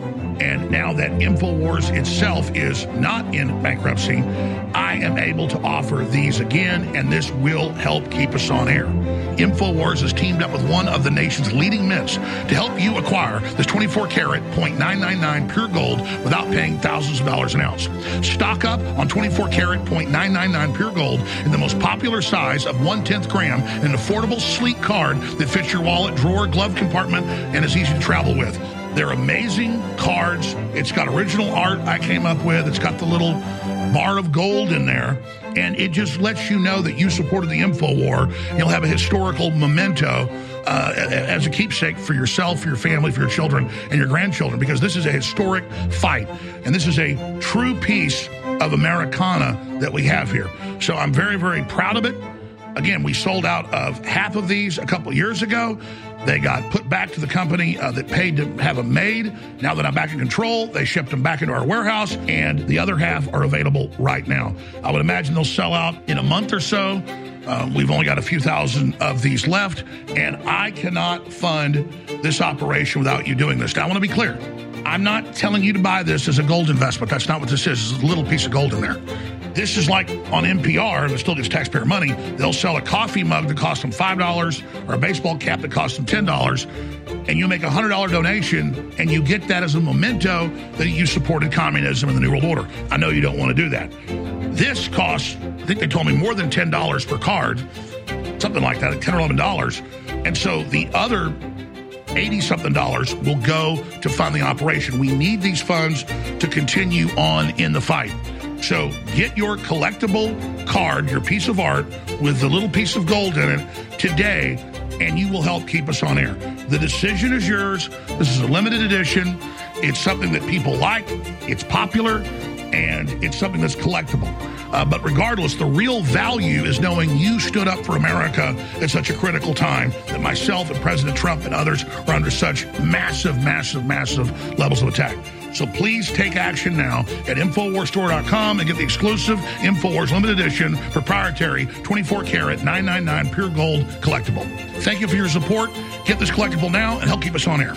And now that InfoWars itself is not in bankruptcy, I am able to offer these again, and this will help keep us on air. InfoWars has teamed up with one of the nation's leading mints to help you acquire this twenty-four karat point nine nine nine pure gold without paying thousands of dollars an ounce. Stock up on twenty-four karat point nine nine nine pure gold in the most popular size of one tenth gram in an affordable, sleek card that fits your wallet, drawer, glove compartment, and is easy to travel with. They're amazing cards. It's got original art I came up with. It's got the little bar of gold in there. And it just lets you know that you supported the InfoWar. You'll have a historical memento uh, as a keepsake for yourself, for your family, for your children, and your grandchildren, because this is a historic fight. And this is a true piece of Americana that we have here. So I'm very, very proud of it. Again, we sold out of half of these a couple of years ago. They got put back to the company uh, that paid to have them made. Now that I'm back in control, they shipped them back into our warehouse, and the other half are available right now. I would imagine they'll sell out in a month or so. Um, we've only got a few thousand of these left, and I cannot fund this operation without you doing this. Now, I want to be clear. I'm not telling you to buy this as a gold investment. That's not what this is. It's a little piece of gold in there. This is like on N P R, that still gets taxpayer money. They'll sell a coffee mug that costs them five dollars or a baseball cap that costs them ten dollars, and you make a one hundred dollars donation, and you get that as a memento that you supported communism and the New World Order. I know you don't want to do that. This costs, I think they told me, more than ten dollars per card, something like that, ten or eleven dollars. And so the other eighty-something dollars will go to fund the operation. We need these funds to continue on in the fight. So get your collectible card, your piece of art with the little piece of gold in it today, and you will help keep us on air. The decision is yours. This is a limited edition. It's something that people like. It's popular, and it's something that's collectible. Uh, but regardless, the real value is knowing you stood up for America at such a critical time that myself and President Trump and others are under such massive, massive, massive levels of attack. So please take action now at Infowars Store dot com and get the exclusive InfoWars Limited Edition proprietary twenty-four karat nine nine nine pure gold collectible. Thank you for your support. Get this collectible now and help keep us on air.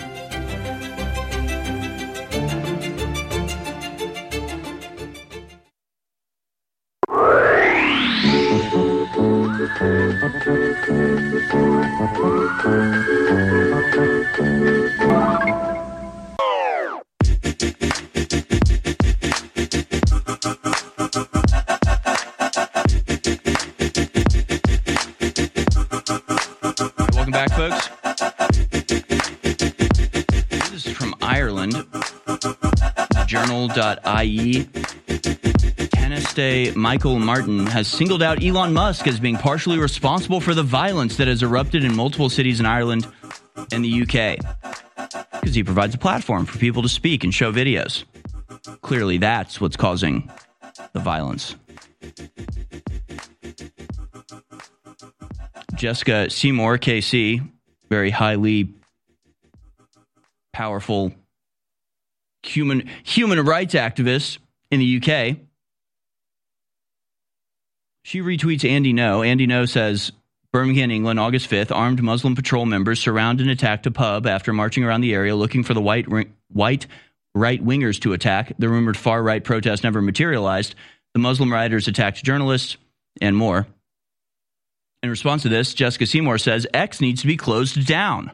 Welcome back, folks. This is from Ireland. Journal dot I E. Teneste Michael Martin has singled out Elon Musk as being partially responsible for the violence that has erupted in multiple cities in Ireland and the U K, because he provides a platform for people to speak and show videos. Clearly, that's what's causing the violence. Jessica Seymour, K C, very highly powerful human human rights activist in the U K. She retweets Andy No. Andy No says, Birmingham, England, August fifth, armed Muslim patrol members surround and attacked a pub after marching around the area looking for the white white right-wingers to attack. The rumored far-right protest never materialized. The Muslim rioters attacked journalists and more. In response to this, Jessica Seymour says, X needs to be closed down.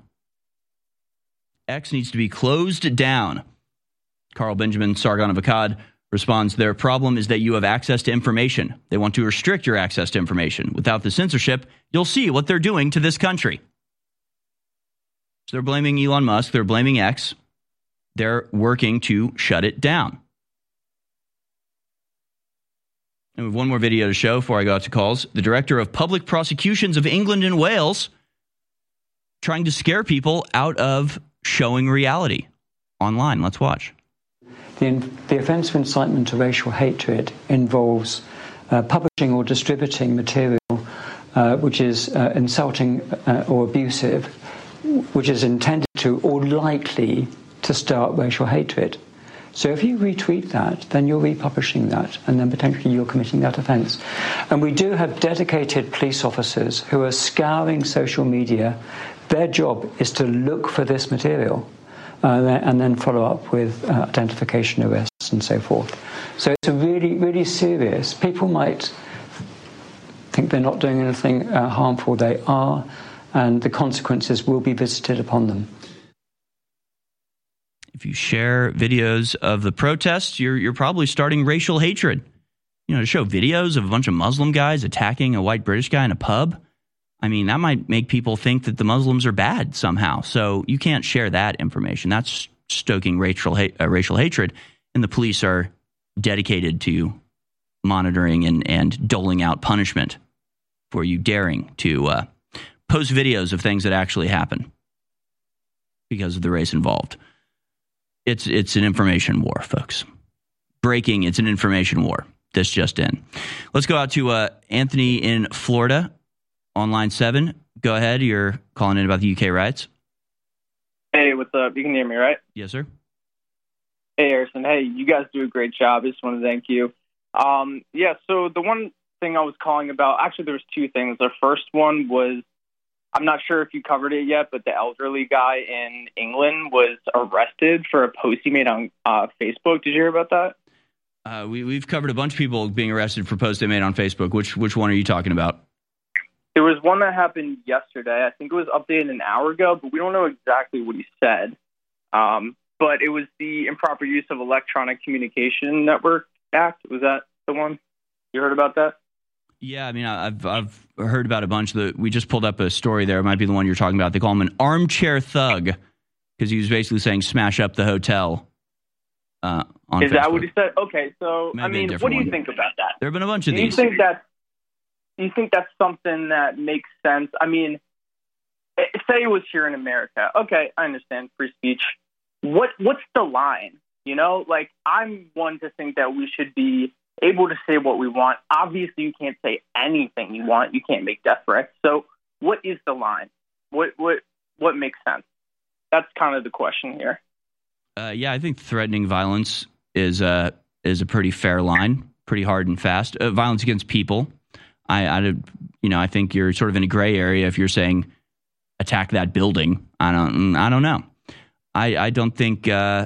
X needs to be closed down. Carl Benjamin Sargon of Akkad responds, their problem is that you have access to information. They want to restrict your access to information. Without the censorship, you'll see what they're doing to this country. So they're blaming Elon Musk. They're blaming X. They're working to shut it down. And we have one more video to show before I go out to calls. The Director of Public Prosecutions of England and Wales trying to scare people out of showing reality online. Let's watch. The, the offence of incitement to racial hatred involves uh, publishing or distributing material uh, which is uh, insulting uh, or abusive, which is intended to or likely to start racial hatred. So if you retweet that, then you're republishing that, and then potentially you're committing that offence. And we do have dedicated police officers who are scouring social media. Their job is to look for this material. uh, and then follow up with uh, identification arrests and so forth. So it's a really, really serious. People might think they're not doing anything uh, harmful. They are, and the consequences will be visited upon them. If you share videos of the protests, you're you're probably starting racial hatred. You know, to show videos of a bunch of Muslim guys attacking a white British guy in a pub, I mean, that might make people think that the Muslims are bad somehow. So you can't share that information. That's stoking racial ha- uh, racial hatred, and the police are dedicated to monitoring and, and doling out punishment for you daring to uh, post videos of things that actually happen because of the race involved. It's it's an information war, folks. Breaking, it's an information war. This just in. Let's go out to uh, Anthony in Florida on line seven. Go ahead. You're calling in about the U K riots. Hey, what's up? You can hear me, right? Yes, sir. Hey, Harrison. Hey, you guys do a great job. I just want to thank you. Um, yeah, so the one thing I was calling about, actually there was two things. The first one was, I'm not sure if you covered it yet, but the elderly guy in England was arrested for a post he made on uh, Facebook. Did you hear about that? Uh, we, we've covered a bunch of people being arrested for posts they made on Facebook. Which which one are you talking about? There was one that happened yesterday. I think it was updated an hour ago, but we don't know exactly what he said. Um, but it was the Improper Use of Electronic Communication Network Act. Was that the one? You heard about that? Yeah, I mean, I've I've heard about a bunch. That we just pulled up a story there. It might be the one you're talking about. They call him an armchair thug because he was basically saying smash up the hotel. Uh, on Is Facebook. that what he said? Okay, so Maybe I a mean, different what do you one. think about that? There have been a bunch of do you these. think that? Do you think that's something that makes sense? I mean, eh, say it was here in America. Okay, I understand free speech. What what's the line? You know, like I'm one to think that we should be able to say what we want. Obviously, you can't say anything you want. You can't make death threats. So, what is the line? What what what makes sense? That's kind of the question here. Uh, yeah, I think threatening violence is a is a pretty fair line, pretty hard and fast. Uh, violence against people, I, I, you know, I think you're sort of in a gray area if you're saying attack that building. I don't, I don't know. I, I don't think uh,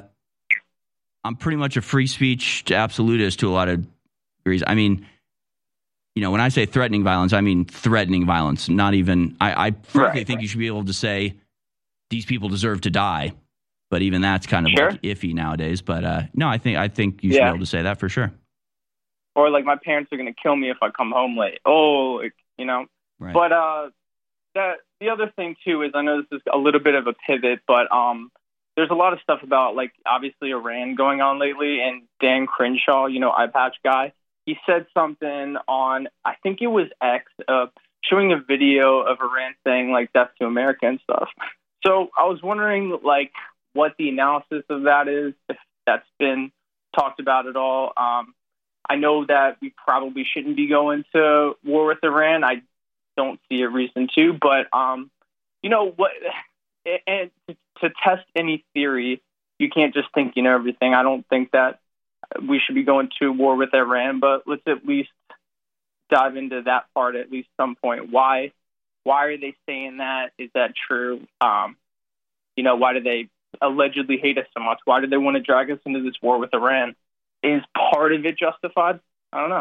I'm pretty much a free speech absolutist to a lot of degrees. I mean, you know, when I say threatening violence, I mean threatening violence. Not even. I, I frankly Right. think you should be able to say these people deserve to die. But even that's kind of Sure. like iffy nowadays. But uh, no, I think I think you should Yeah. be able to say that for sure. Or like my parents are going to kill me if I come home late. Oh, like, you know. Right. But uh, that the other thing too is I know this is a little bit of a pivot, but um, there's a lot of stuff about like obviously Iran going on lately, and Dan Crenshaw, you know, eye patch guy, he said something on I think it was X, uh, showing a video of Iran saying like death to America and stuff. So I was wondering like what the analysis of that is, if that's been talked about at all. Um, I know that we probably shouldn't be going to war with Iran. I don't see a reason to, but, um, you know, what, and to, to test any theory, you can't just think you know everything. I don't think that we should be going to war with Iran, but let's at least dive into that part at least some point. Why, why are they saying that? Is that true? Um, you know, why do they allegedly hate us so much? Why do they want to drag us into this war with Iran? Is part of it justified? I don't know.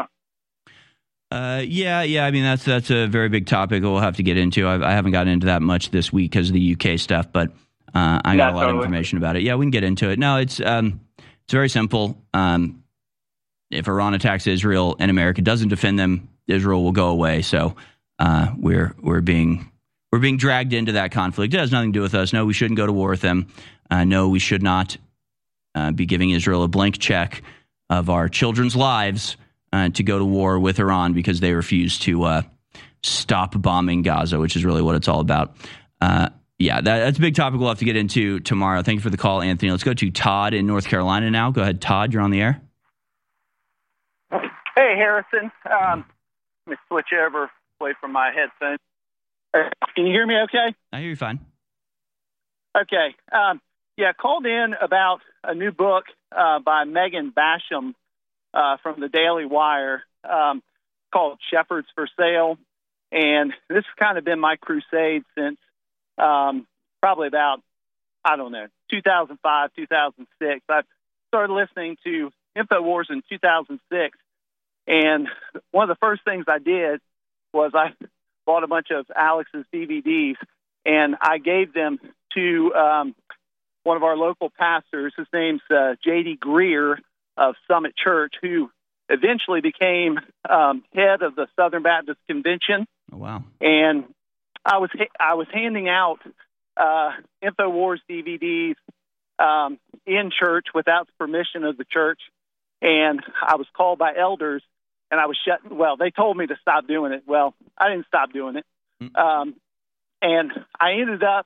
Uh, yeah, yeah. I mean, that's that's a very big topic we'll have to get into. I've, I haven't gotten into that much this week because of the U K stuff, but uh, I got Yeah, a lot totally. of information about it. Yeah, we can get into it. No, it's um, it's very simple. Um, if Iran attacks Israel and America doesn't defend them, Israel will go away. So uh, we're we're being we're being dragged into that conflict. It has nothing to do with us. No, we shouldn't go to war with them. Uh, no, we should not uh, be giving Israel a blank check of our children's lives uh, to go to war with Iran because they refuse to uh, stop bombing Gaza, which is really what it's all about. Uh, yeah, that, that's a big topic we'll have to get into tomorrow. Thank you for the call, Anthony. Let's go to Todd in North Carolina now. Go ahead, Todd. You're on the air. Hey, Harrison. Um, let me switch over away from my headphones. Uh, Can you hear me okay? I hear you fine. Okay. Um, yeah, called in about a new book uh, by Megan Basham uh, from the Daily Wire um, called Shepherds for Sale. And this has kind of been my crusade since um, probably about, I don't know, two thousand five, two thousand six. I started listening to InfoWars in two thousand six, and one of the first things I did was I bought a bunch of Alex's D V Ds, and I gave them to um, one of our local pastors. His name's uh, J D Greer of Summit Church, who eventually became um, head of the Southern Baptist Convention. Oh, wow. And I was I was handing out uh, InfoWars D V Ds um, in church without the permission of the church, and I was called by elders, and I was shut. Well, they told me to stop doing it. Well, I didn't stop doing it, um, and I ended up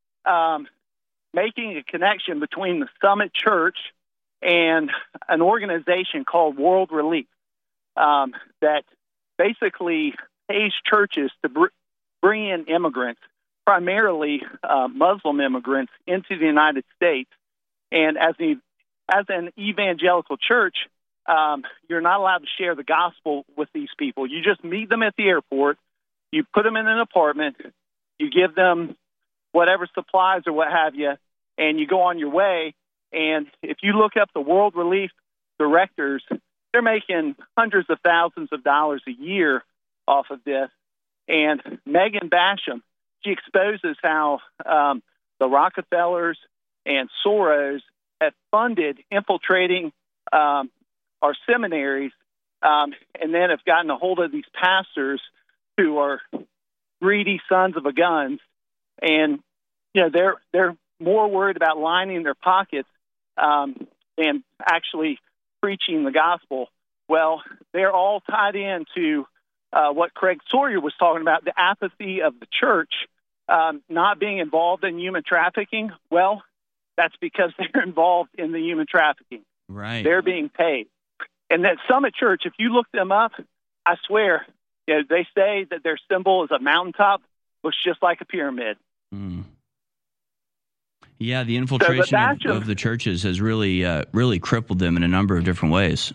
um, making a connection between the Summit Church and an organization called World Relief um, that basically pays churches to br- bring in immigrants, primarily uh, Muslim immigrants, into the United States. And as, the, as an evangelical church, um, you're not allowed to share the gospel with these people. You just meet them at the airport, you put them in an apartment, you give them whatever supplies or what have you, and you go on your way. And if you look up the World Relief directors, they're making hundreds of thousands of dollars a year off of this. And Megan Basham, she exposes how um, the Rockefellers and Soros have funded infiltrating um, our seminaries um, and then have gotten a hold of these pastors who are greedy sons of a guns. And, you know, they're, they're more worried about lining their pockets um, than actually preaching the gospel. Well, they're all tied into uh, what Craig Sawyer was talking about, the apathy of the church um, not being involved in human trafficking. Well, that's because they're involved in the human trafficking. Right. They're being paid. And that Summit Church, if you look them up, I swear, you know, they say that their symbol is a mountaintop, looks just like a pyramid. Mm. Yeah, the infiltration so the Basham, of, of the churches has really, uh, really crippled them in a number of different ways.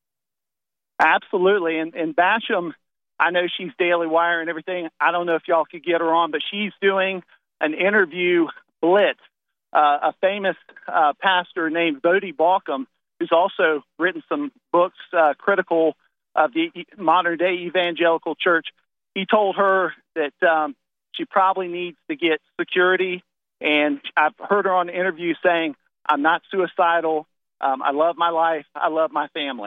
Absolutely. And, and Basham, I know she's Daily Wire and everything. I don't know if y'all could get her on, but she's doing an interview blitz. Uh, a famous uh, pastor named Bodie Balcom, who's also written some books uh, critical of the modern-day evangelical church. He told her that um, she probably needs to get security, and I've heard her on the interview saying, I'm not suicidal, um, I love my life, I love my family.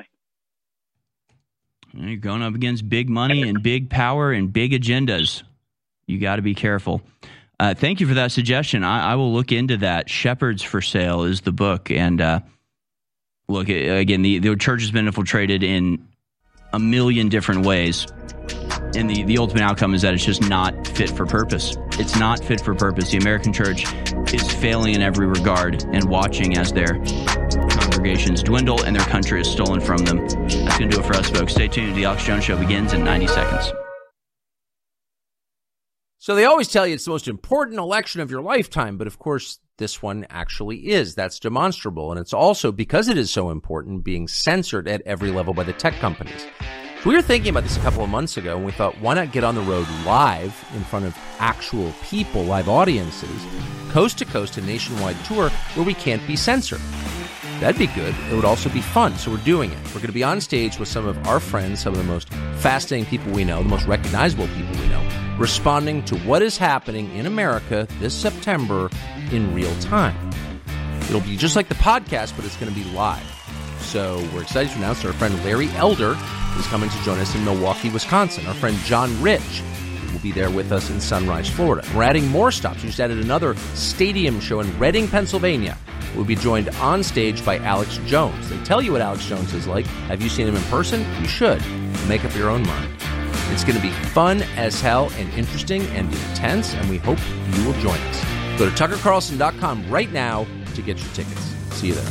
You're going up against big money and big power and big agendas. You got to be careful. Uh, thank you for that suggestion. I, I will look into that. Shepherds for Sale is the book. And uh, look, again, the, the church has been infiltrated in a million different ways. And the, the ultimate outcome is that it's just not fit for purpose. It's not fit for purpose. The American church is failing in every regard and watching as their congregations dwindle and their country is stolen from them. That's going to do it for us, folks. Stay tuned. The Alex Jones Show begins in ninety seconds. So they always tell you it's the most important election of your lifetime, but of course this one actually is. That's demonstrable, and it's also, because it is so important, being censored at every level by the tech companies. So we were thinking about this a couple of months ago, and we thought, why not get on the road live in front of actual people, live audiences, coast to coast, a nationwide tour where we can't be censored. That'd be good. It would also be fun, so we're doing it. We're going to be on stage with some of our friends, some of the most fascinating people we know, the most recognizable people we know, responding to what is happening in America this September in real time. It'll be just like the podcast, but it's going to be live. So we're excited to announce our friend Larry Elder is coming to join us in Milwaukee, Wisconsin. Our friend John Rich will be there with us in Sunrise, Florida. We're adding more stops. We just added another stadium show in Reading, Pennsylvania. We'll be joined on stage by Alex Jones. They tell you what Alex Jones is like. Have you seen him in person? You should. Make up your own mind. It's going to be fun as hell and interesting and intense, and we hope you will join us. Go to tucker carlson dot com right now to get your tickets. See you there.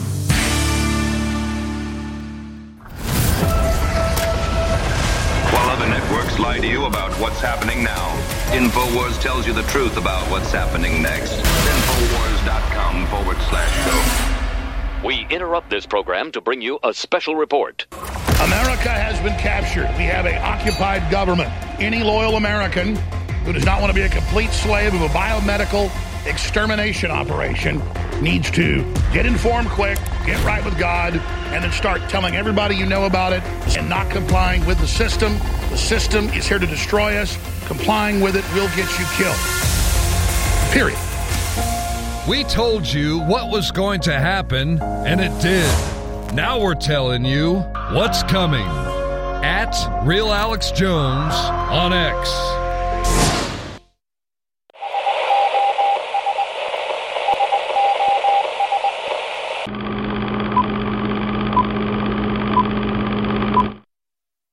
While other networks lie to you about what's happening now, InfoWars tells you the truth about what's happening next. InfoWars.com forward slash show. We interrupt this program to bring you a special report. America has been captured. We have an occupied government. Any loyal American who does not want to be a complete slave of a biomedical extermination operation needs to get informed quick, get right with God, and then start telling everybody you know about it and not complying with the system. The system is here to destroy us. Complying with it will get you killed. Period. We told you what was going to happen, and it did. Now we're telling you what's coming. At Real Alex Jones on X.